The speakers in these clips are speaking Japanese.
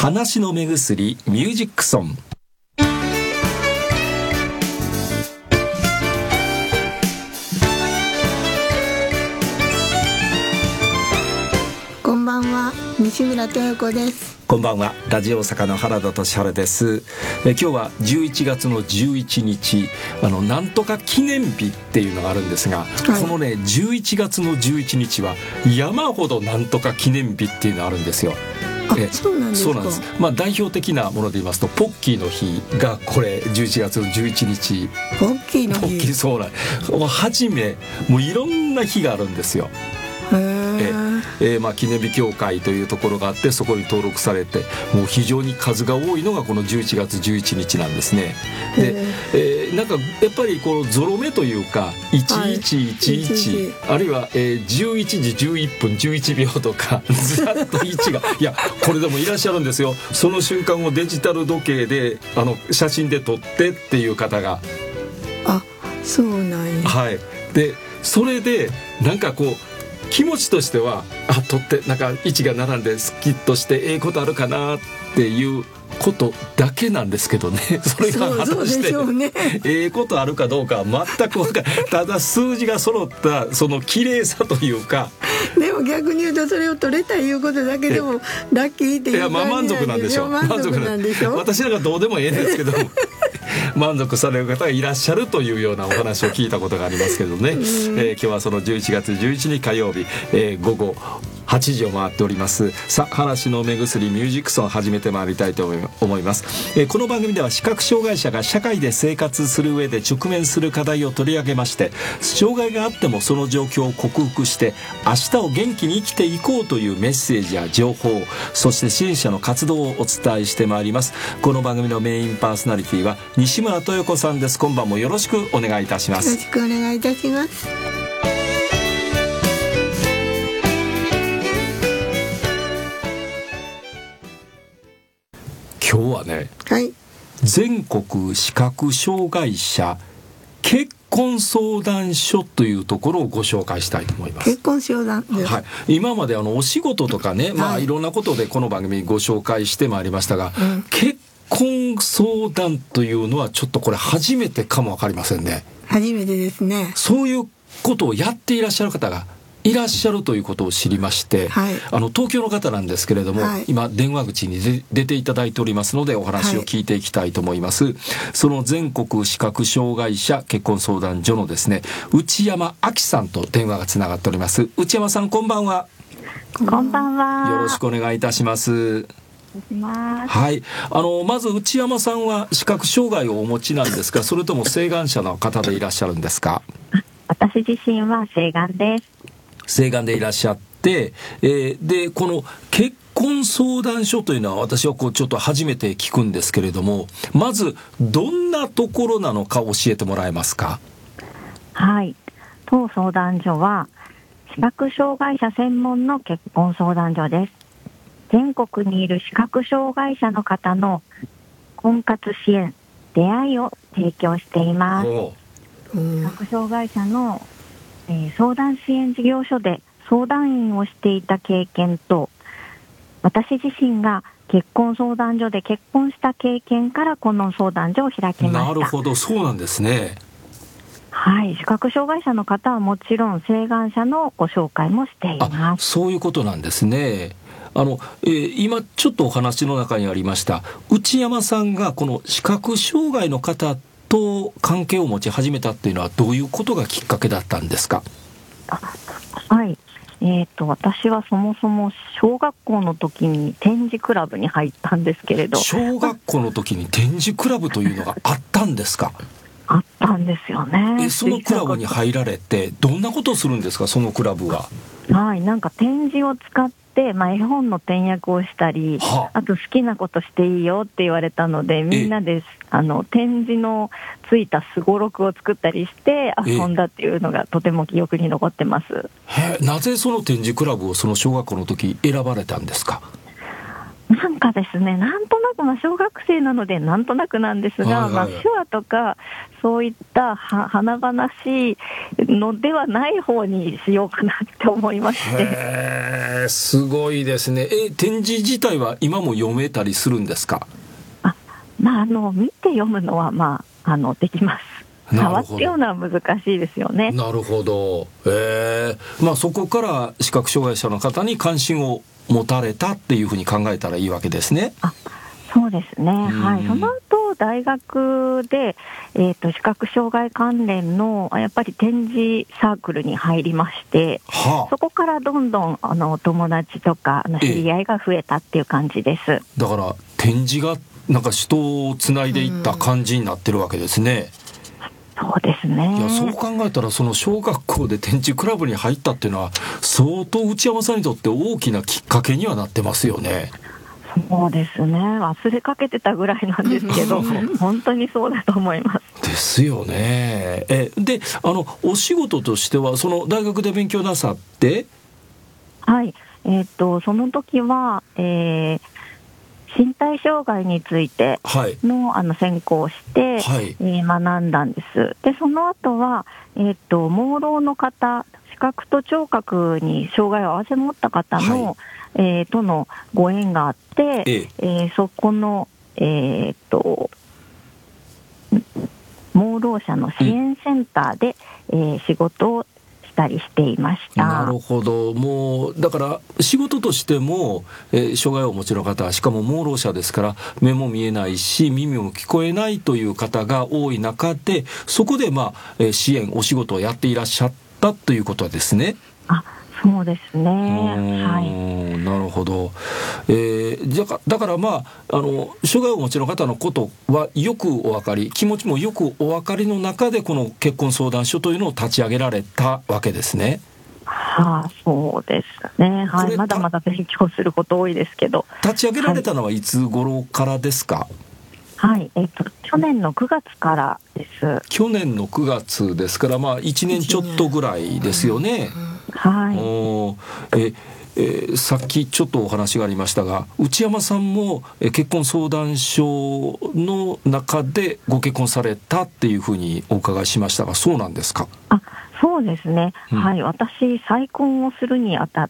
話の目薬ミュージックソン。 こんばんは、西村豊子です。 こんばんは、ラジオ大阪の原田俊晴です。今日は11月の11日なんとか記念日っていうのがあるんですが、はい、このね11月の11日は山ほどなんとか記念日っていうのがあるんですよ。 そうなんですか。 そうなんです。代表的なもので言いますとポッキーの日がこれ11月の11日。 ポッキーの日。 ポッキー、そうなん。はじめもういろんな日があるんですよ。記念日協会というところがあって、そこに登録されてもう非常に数が多いのがこの11月11日なんですね。で、なんかやっぱりこのゾロ目というか1111、あるいは、11時11分11秒とかずらっと1がいやこれでもいらっしゃるんですよ。その瞬間をデジタル時計で写真で撮ってっていう方が。 そうなんや。 はい。でそれでなんかこう気持ちとしては撮ってなんか位置が並んでスキッとしてことあるかなっていうことだけなんですけどね。それが果たしてことあるかどうかは全く分からない。ただ数字が揃ったその綺麗さというか。 でも逆に言うとそれを取れたいうことだけでもラッキーっていう感じ満足なんでしょう。 満足なんでしょ。 私なんかどうでもええんですけど満足される方がいらっしゃるというようなお話を聞いたことがありますけどね。今日はその11月11日火曜日、午後8時を回っております。さあ、話の目薬ミュージックソン始めてまいりたいと思います。この番組では視覚障害者が社会で生活する上で直面する課題を取り上げまして、障害があってもその状況を克服して明日を元気に生きていこうというメッセージや情報、そして支援者の活動をお伝えしてまいります。この番組のメインパーソナリティは西村豊子さんです。今晩もよろしくお願いいたします。 よろしくお願いいたします。 今日はね、 はい、 全国視覚障害者結婚相談所というところをご紹介したいと思います。 結婚相談です、 はい、今までお仕事とかね、いろんなことでこの番組ご紹介してまいりましたが、結婚相談というのはちょっとこれ初めてかもわかりませんね。 初めてですね。 そういうことをやっていらっしゃる方がいらっしゃるということを知りまして、東京の方なんですけれども、今電話口に出ていただいておりますのでお話を聞いていきたいと思います。その全国視覚障害者結婚相談所のですね、内山亜希さんと電話がつながっております。内山さん、こんばんは。 こんばんは。 よろしくお願いいたします。はい、まず内山さんは視覚障害をお持ちなんですか、それとも晴眼者の方でいらっしゃるんですか？ 私自身は晴眼です。 晴眼でいらっしゃって、でこの結婚相談所というのは私はちょっと初めて聞くんですけれども、まずどんなところなのか教えてもらえますか？ はい、当相談所は視覚障害者専門の結婚相談所です。全国にいる視覚障害者の方の婚活支援、出会いを提供しています。視覚障害者の相談支援事業所で相談員をしていた経験と、私自身が結婚相談所で結婚した経験からこの相談所を開きました。 なるほど、そうなんですね。 はい、視覚障害者の方はもちろん晴眼者のご紹介もしています。 そういうことなんですね。今ちょっとお話の中にありました内山さんがこの視覚障害の方と関係を持ち始めたっていうのはどういうことがきっかけだったんですか？ はい、私はそもそも小学校の時に展示クラブに入ったんですけれど。 小学校の時に展示クラブというのがあったんですか？ あったんですよね。 そのクラブに入られてどんなことをするんですか、そのクラブは？ はい、なんか展示を使って絵本の点訳をしたり、あと好きなことしていいよって言われたので、みんなで展示のついたすごろくを作ったりして遊んだっていうのがとても記憶に残ってます。 なぜその展示クラブをその小学校の時選ばれたんですか？ なんかはですね、なんとなく、小学生なのでなんとなくなんですが、 はいはい手話とかそういった華々しいのではない方にしようかなって思いまして。 へー、すごいですね。展示自体は今も読めたりするんですか？ 見て読むのは、できます。触って読むのは難しいですよね。 なるほど。そこから視覚障害者の方に関心を持たれたっていうふうに考えたらいいわけですね。 そうですね、はい、その後大学で、視覚障害関連のやっぱり展示サークルに入りまして、そこからどんどん友達とか知り合いが増えたっていう感じです。 だから展示がなんか人をつないでいった感じになってるわけですね。 そうですね。 いや、そう考えたらその小学校で展示クラブに入ったっていうのは相当内山さんにとって大きなきっかけにはなってますよね。 そうですね、忘れかけてたぐらいなんですけど本当にそうだと思います。 ですよね。で、お仕事としてはその大学で勉強なさって。 はい、その時は、身体障害についての、専攻をして、学んだんです。で、その後は、盲ろうの方、視覚と聴覚に障害を併せ持った方の、とのご縁があって、そこの、盲ろう者の支援センターで、仕事をしたりしていました。 なるほど。もうだから仕事としても、障害をお持ちの方、しかも盲ろう者ですから目も見えないし耳も聞こえないという方が多い中で、そこで支援お仕事をやっていらっしゃったということですね。 そうですね。はい。 なるほど。だから障害をお持ちの方のことはよくお分かり、気持ちもよくお分かりの中でこの結婚相談所というのを立ち上げられたわけですね。 そうですね。はい。まだまだ勉強すること多いですけど。 立ち上げられたのはいつ頃からですか？ はい、去年の9月からです。 去年の9月ですから、1年ちょっとぐらいですよね。 はい。 さっきちょっとお話がありましたが、内山さんも結婚相談所の中でご結婚されたっていうふうにお伺いしましたが、そうなんですか？ そうですね、はい、私再婚をするにあたって、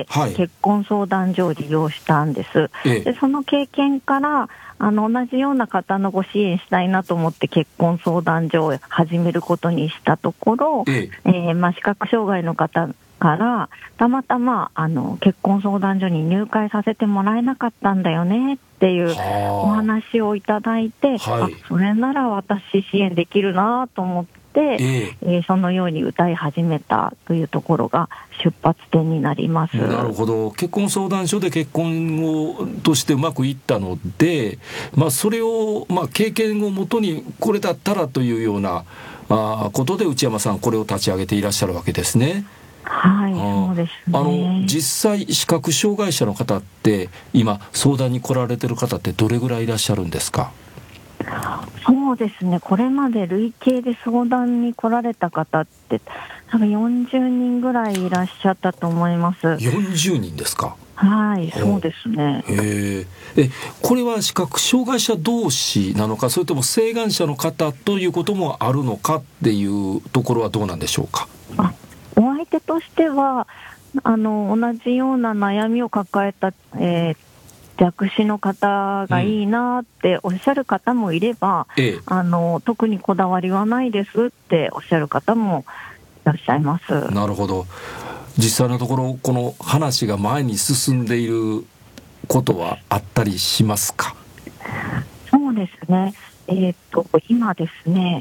結婚相談所を利用したんです。でその経験から同じような方のご支援したいなと思って結婚相談所を始めることにしたところ、視覚障害の方からたまたま結婚相談所に入会させてもらえなかったんだよねっていうお話をいただいて、それなら私支援できるなと思って、そのように歌い始めたというところが出発点になります。 なるほど。結婚相談所で結婚をとしてうまくいったので、それを、経験をもとにこれだったらというようなことで内山さんこれを立ち上げていらっしゃるわけですね。 はい、そうですね。 実際視覚障害者の方って今相談に来られてる方ってどれぐらいいらっしゃるんですか？ そうですね、これまで累計で相談に来られた方って多分40人ぐらいいらっしゃったと思います。 40人ですか？ はい、そうですね。 これは視覚障害者同士なのか、それとも晴眼者の方ということもあるのかっていうところはどうなんでしょうか？ お相手としては同じような悩みを抱えた、弱視の方がいいなっておっしゃる方もいれば、特にこだわりはないですっておっしゃる方もいらっしゃいます。 なるほど。実際のところこの話が前に進んでいることはあったりしますか？ そうですね、今ですね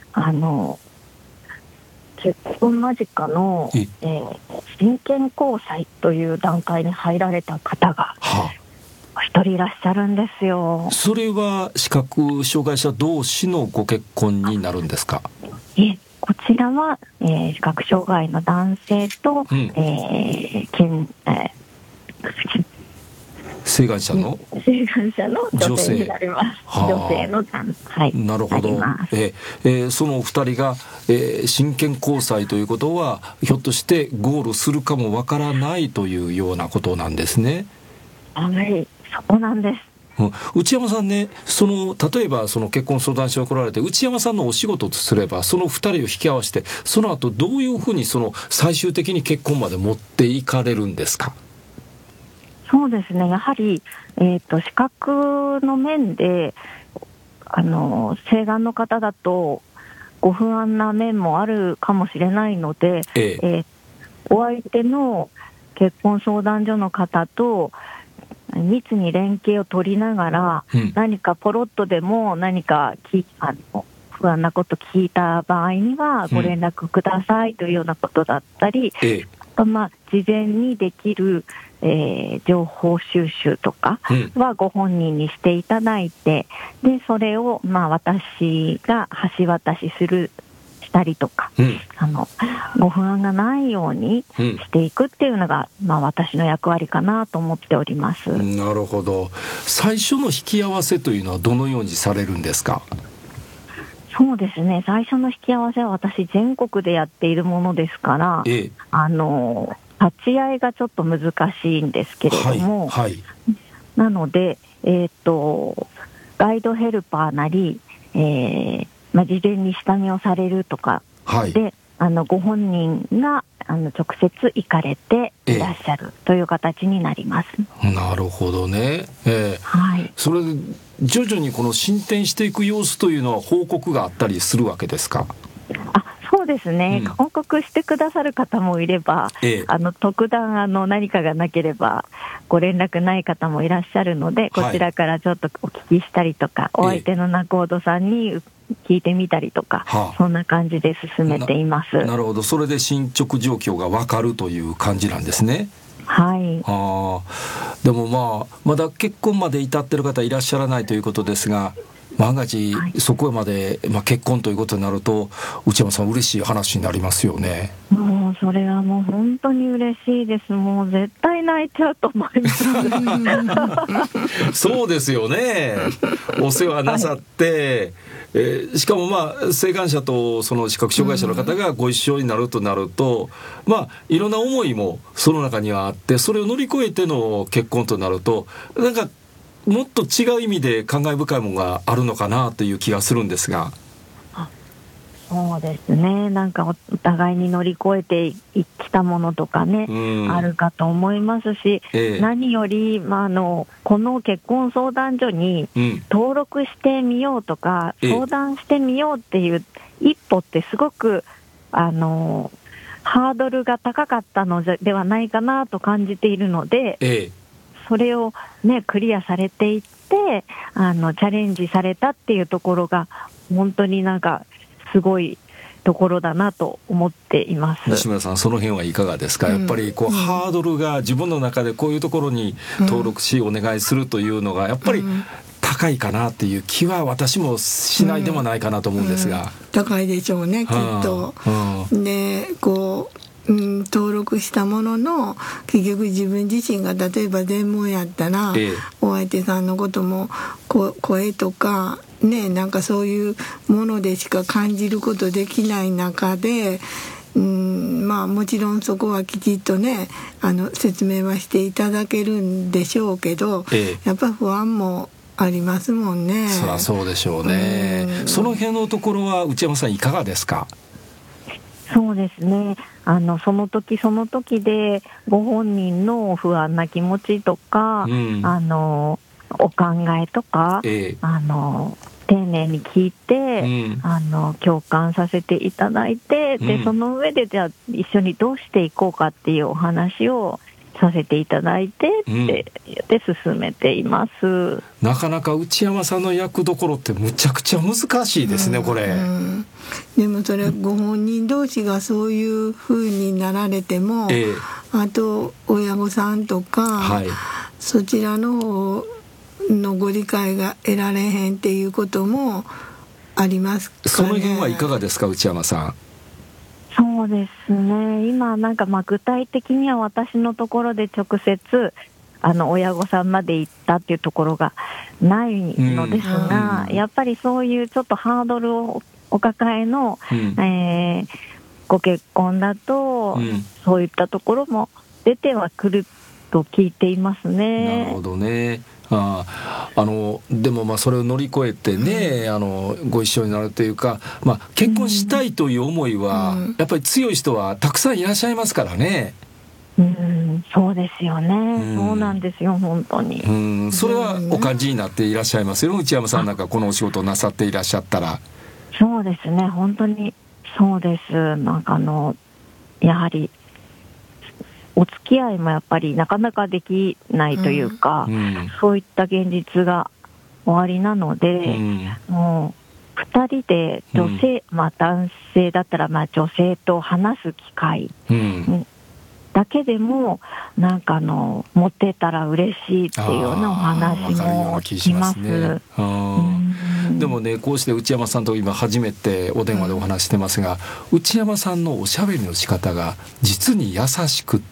結婚間近の、親権交際という段階に入られた方が一人いらっしゃるんですよ。 それは視覚障害者同士のご結婚になるんですか？ こちらは、視覚障害の男性と、 晴眼者の女性になります。女性の男性、 なるほど。そのお二人が、親権交際ということはひょっとしてゴールするかもわからないというようなことなんですね。 はい、そうなんです。 内山さんね、例えばその結婚相談所に来られて、内山さんのお仕事とすればその2人を引き合わせて、その後どういうふうに最終的に結婚まで持っていかれるんですか？ そうですね、やはり、資格の面で請願の方だとご不安な面もあるかもしれないので、お相手の結婚相談所の方と密に連携を取りながら、何かポロッとでも何か不安なこと聞いた場合にはご連絡くださいというようなことだったり、事前にできる、情報収集とかはご本人にしていただいて、でそれを私が橋渡ししたりとか、ご不安がないようにしていくっていうのが、私の役割かなと思っております。 なるほど。最初の引き合わせというのはどのようにされるんですか？ そうですね、最初の引き合わせは私全国でやっているものですから、立ち会いがちょっと難しいんですけれども、なので、ガイドヘルパーなり、事前に下見をされるとかで、ご本人が直接行かれていらっしゃるという形になります。 なるほどね。それで徐々にこの進展していく様子というのは報告があったりするわけですか？ そうですね、報告してくださる方もいれば、特段何かがなければご連絡ない方もいらっしゃるので、こちらからちょっとお聞きしたりとか、お相手の仲人さんに聞いてみたりとか、そんな感じで進めています。 なるほど。それで進捗状況が分かるという感じなんですね。でもまだ結婚まで至っている方いらっしゃらないということですが、万が一そこまで、結婚ということになると、内山さん嬉しい話になりますよね。 もうそれはもう本当に嬉しいです。もう絶対泣いちゃうと思いますそうですよね。お世話なさって、しかも請願者とその視覚障害者の方がご一緒になるとなると、いろんな思いもその中にはあって、それを乗り越えての結婚となると、なんかもっと違う意味で感慨深いものがあるのかなという気がするんですが。 そうですね、なんかお互いに乗り越えてきたものとかね、あるかと思いますし、何より、この結婚相談所に登録してみようとか、相談してみようっていう一歩ってすごくハードルが高かったのではないかなと感じているので、それをクリアされていって、チャレンジされたっていうところが本当になんかすごいところだなと思っています。 西村さん、その辺はいかがですか？やっぱりハードルが自分の中でこういうところに登録しお願いするというのがやっぱり高いかなっていう気は私もしないでもないかなと思うんですが、 高いでしょうね、きっと。で登録したものの、結局自分自身が例えば全盲やったら、お相手さんのことも声とかなんかそういうものでしか感じることできない中で、もちろんそこはきちっと説明はしていただけるんでしょうけど、やっぱ不安もありますもんね。 そりゃそうでしょうね。その辺のところは内山さんいかがですか？ そうですね、その時その時でご本人の不安な気持ちとか、お考えとか、丁寧に聞いて、共感させていただいて、でその上でじゃあ一緒にどうしていこうかっていうお話をさせていただいてってで進めています。 なかなか内山さんの役どころってむちゃくちゃ難しいですね、これ。 でもそれご本人同士がそういう風になられても、あと親御さんとか、そちらの方のご理解が得られへんっていうこともありますかね。 その辺はいかがですか、内山さん。 そうですね、今なんか具体的には私のところで直接親御さんまで行ったっていうところがないのですが、やっぱりそういうちょっとハードルをお抱えの、ご結婚だと、そういったところも出てはくると聞いていますね。 なるほどね。でもそれを乗り越えてね、ご一緒になるというか、結婚したいという思いは、やっぱり強い人はたくさんいらっしゃいますからね。 そうですよね、そうなんですよ本当に。 それはお感じになっていらっしゃいますよ、内山さんなんかこのお仕事をなさっていらっしゃったら。 そうですね、本当にそうです。なんかやはりお付き合いもやっぱりなかなかできないというか、そういった現実が終わりなので、もう2人で女性、男性だったら女性と話す機会、だけでもなんか持ってたら嬉しいっていうようなお話も聞きます。 でもね、こうして内山さんと今初めてお電話でお話してますが、内山さんのおしゃべりの仕方が実に優しくって、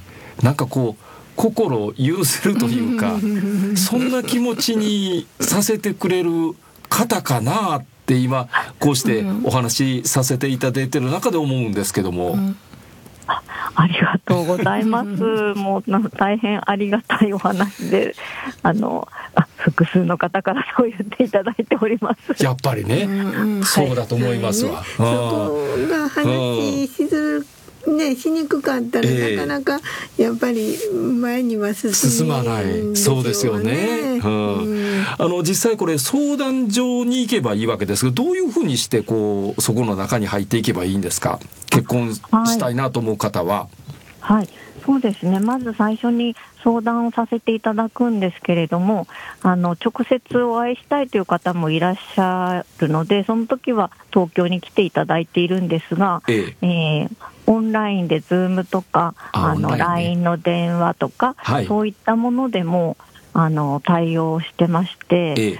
なんかこう心を許せるというかそんな気持ちにさせてくれる方かなって今こうしてお話しさせていただいている中で思うんですけども。 ありがとうございます。もう大変ありがたいお話で、複数の方からそう言っていただいております。 やっぱりね、そうだと思いますわ。 そこが話しにくかったら、なかなかやっぱり前には進まない。そうですよね。実際これ相談所に行けばいいわけですが、どういうふうにしてそこの中に入っていけばいいんですか？結婚したいなと思う方は。 はい、そうですね。まず最初に相談をさせていただくんですけれども、直接お会いしたいという方もいらっしゃるので、その時は東京に来ていただいているんですが、オンラインでズームとかLINE の電話とか、そういったものでも対応してまして、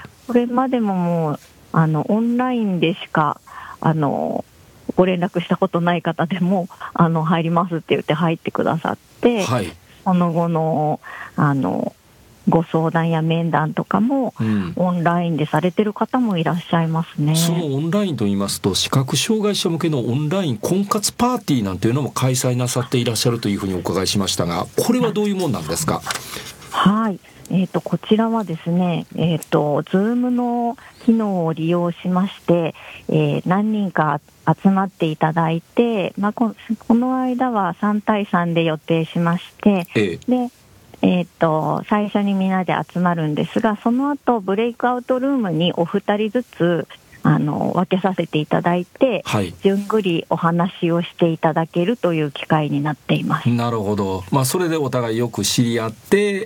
これまでももうオンラインでしかご連絡したことない方でも入りますって言って入ってくださって、その後のご相談や面談とかも、オンラインでされてる方もいらっしゃいますね。 そのオンラインといいますと、視覚障害者向けのオンライン婚活パーティーなんていうのも開催なさっていらっしゃるというふうにお伺いしましたが、これはどういうもんなんですか？ はい、こちらはですね、Zoom の機能を利用しまして、何人か集まっていただいて、この間は3対3で予定しまして、で最初にみんなで集まるんですが、その後ブレイクアウトルームにお二人ずつ分けさせていただいて、じゅんぐりお話をしていただけるという機会になっています。 なるほど。それでお互いよく知り合って、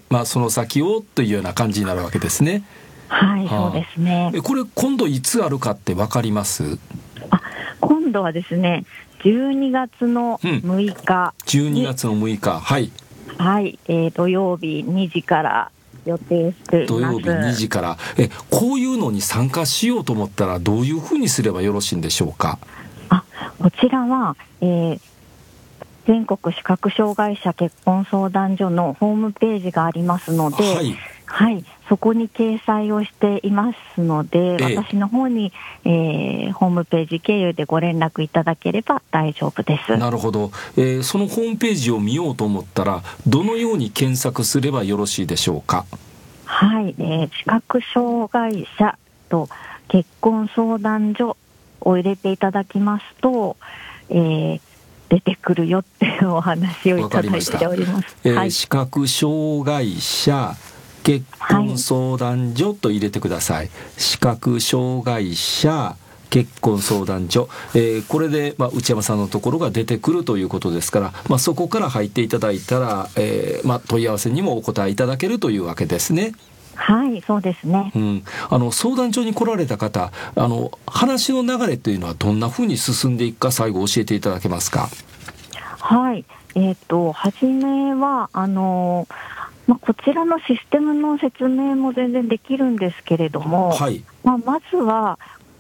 その先をというような感じになるわけですね。 はい、そうですね。 これ今度いつあるかって分かります？ 今度はですね、12月の6日、 12月の6日、 はい、土曜日2時から予定しています。 土曜日2時から。こういうのに参加しようと思ったらどういうふうにすればよろしいんでしょうか？ こちらは、全国視覚障害者結婚相談所のホームページがありますので、そこに掲載をしていますので、私の方に、ホームページ経由でご連絡いただければ大丈夫です。 なるほど。そのホームページを見ようと思ったらどのように検索すればよろしいでしょうか？ はい、視覚障害者と結婚相談所を入れていただきますと、出てくるよっていうお話をいただいております。 視覚障害者結婚相談所と入れてください。視覚障害者結婚相談所、これで、内山さんのところが出てくるということですから、そこから入っていただいたら、問い合わせにもお答えいただけるというわけですね。 はい、そうですね。 相談所に来られた方、話の流れというのはどんなふうに進んでいくか、最後教えていただけますか？ はい、初めはこちらのシステムの説明も全然できるんですけれども、まずは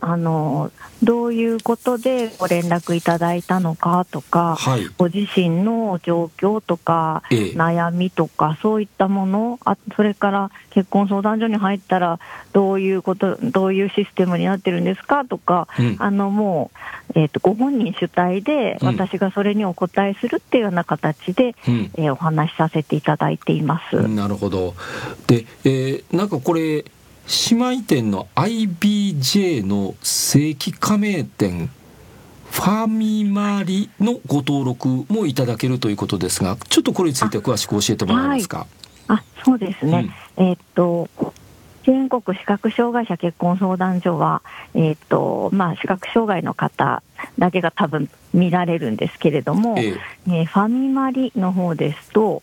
どういうことでご連絡いただいたのかとか、はい、ご自身の状況とか、悩みとかそういったもの、それから結婚相談所に入ったらどういうシステムになってるんですかとか、もう、ご本人主体で私がそれにお答えするっていうような形で、お話しさせていただいています。 なるほど。で、なんかこれ姉妹店の IBJ の正規加盟店ファミマリのご登録もいただけるということですが、ちょっとこれについて詳しく教えてもらえますか？ そうですね、全国視覚障害者結婚相談所は、視覚障害の方だけが多分見られるんですけれども、ファミマリの方ですと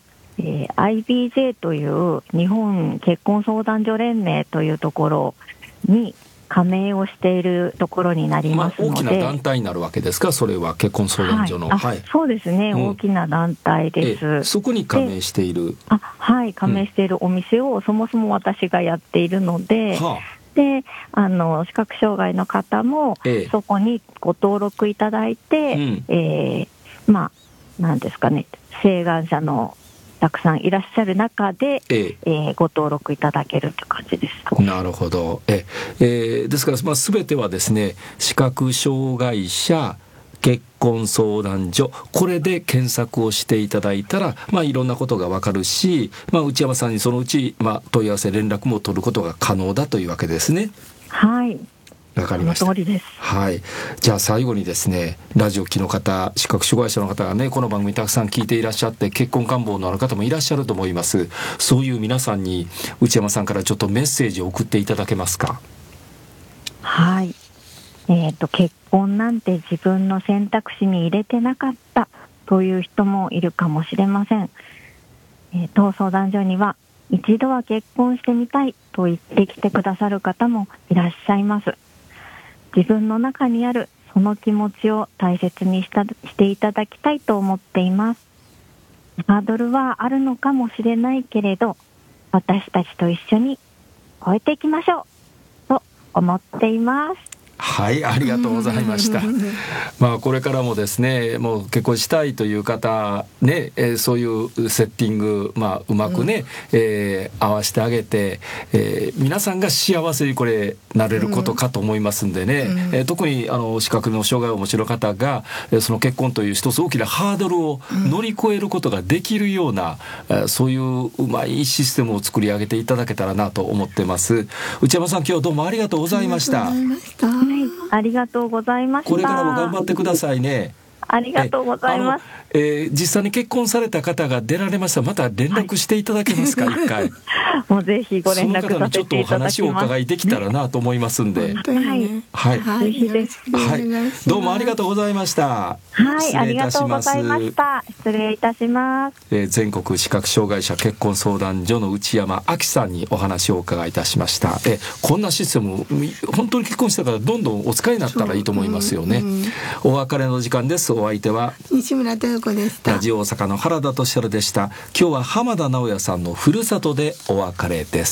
IBJ という日本結婚相談所連盟というところに加盟をしているところになりますので、 大きな団体になるわけですか？それは結婚相談所の、 そうですね、大きな団体です。 そこに加盟している、 加盟しているお店をそもそも私がやっているので、で視覚障害の方もそこにご登録いただいて、なんですかね、請願者のたくさんいらっしゃる中で、ご登録いただけるという感じです。 なるほど。ですから、全てはですね、視覚障害者結婚相談所、これで検索をしていただいたら、いろんなことがわかるし、内山さんにそのうち、問い合わせ連絡も取ることが可能だというわけですね。 はい、 わかりました。 その通りです。 はい。じゃあ最後にですね、ラジオ機の方、視覚障害者の方がね、この番組たくさん聞いていらっしゃって、結婚願望のある方もいらっしゃると思います。そういう皆さんに内山さんからちょっとメッセージを送っていただけますか？ はい。結婚なんて自分の選択肢に入れてなかったという人もいるかもしれません。当相談所には一度は結婚してみたいと言ってきてくださる方もいらっしゃいます。自分の中にあるその気持ちを大切にしていただきたいと思っています。ハードルはあるのかもしれないけれど、私たちと一緒に超えていきましょうと思っています。 はい、ありがとうございました。これからもですね、もう結婚したいという方ね、そういうセッティング、うまくね、合わせてあげて、皆さんが幸せにこれなれることかと思いますんでね、特に視覚の障害をお持ちの方がその結婚という一つ大きなハードルを乗り越えることができるような、そういううまいシステムを作り上げていただけたらなと思ってます。内山さん、今日はどうもありがとうございました。 ありがとうございました。 これからも頑張ってくださいね。 ありがとうございます。 実際に結婚された方が出られましたら、また連絡していただけますか？一回もうぜひご連絡させていただきます。 その方にちょっとお話をお伺いできたらなと思いますんで、 ぜひです。 どうもありがとうございました。 ありがとうございました。失礼いたします。 全国視覚障害者結婚相談所の内山亜紀さんにお話をお伺いいたしました。こんなシステム、本当に結婚したからどんどんお使いになったらいいと思いますよね。お別れの時間です。お相手は西村豊子でした。 ラジオ大阪の原田俊晴でした。今日は浜田直也さんのふるさとでお別れです。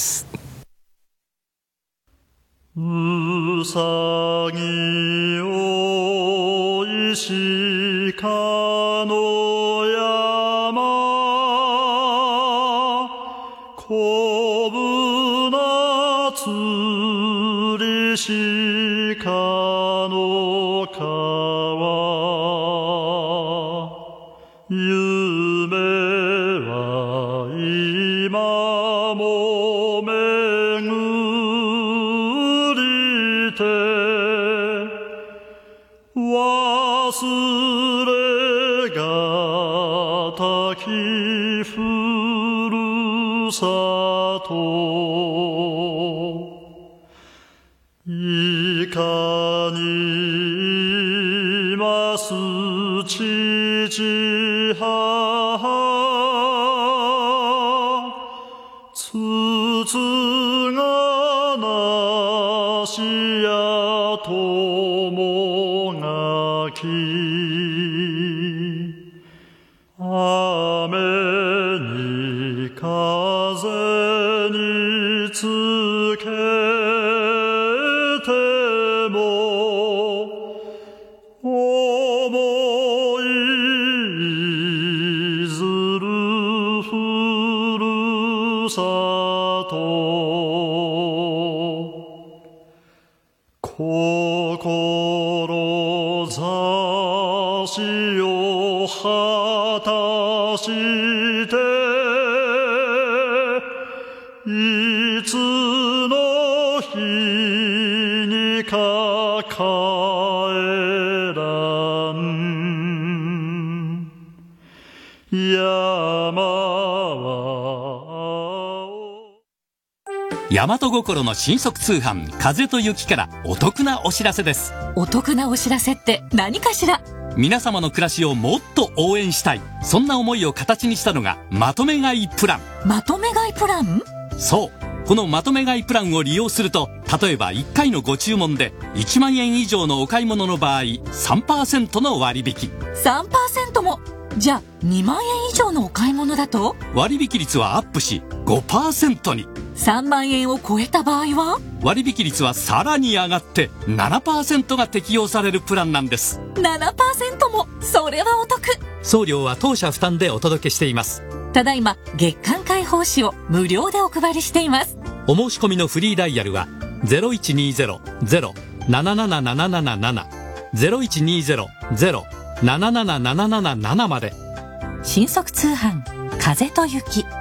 うさぎおいしかの山こぶなつりしかの川夢は今も巡りて忘れがたきふるさといかにます父母つつがなしや友がき雨に風につけてもと志を果たしていつの日にか帰らん山大和心の新速通販風と雪からお得なお知らせです。 お得なお知らせって何かしら。 皆様の暮らしをもっと応援したい、そんな思いを形にしたのがまとめ買いプラン。 まとめ買いプラン？ そう、このまとめ買いプランを利用すると、例えば1回のご注文で1万円以上のお買い物の場合 3% の割引。 3% も。じゃあ2万円以上のお買い物だと割引率はアップし 5% に。 3万円を超えた場合は割引率はさらに上がって 7% が適用されるプランなんです。 7% も。それはお得。 送料は当社負担でお届けしています。 ただいま月間開放誌を無料でお配りしています。 お申し込みのフリーダイヤルは 0120-07777 0120-07777まで。 新速通販風と雪。